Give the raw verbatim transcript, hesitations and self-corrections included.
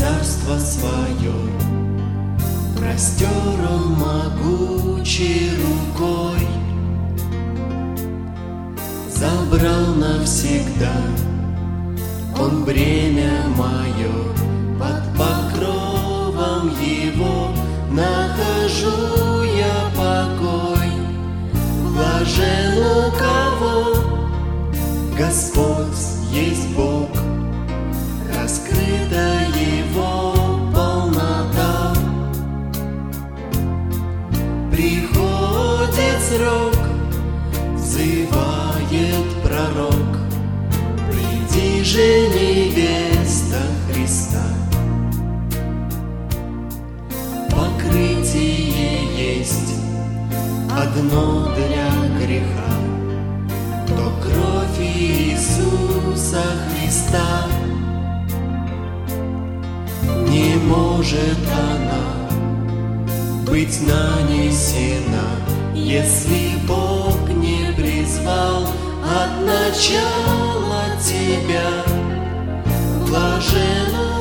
царство свое простер Он могучей рукой, забрал навсегда Он бремя мое, под покровом Его нахожу я покой. Блажен, у кого Господь есть Бог, раскрыта Его полнота. Приходит срок, взывает пророк: приди же, невеста Христа. Покрытие есть одно для греха, то кровь Иисуса Христа. Не может она быть нанесена, если Бог не призвал от начала тебя. Блажен,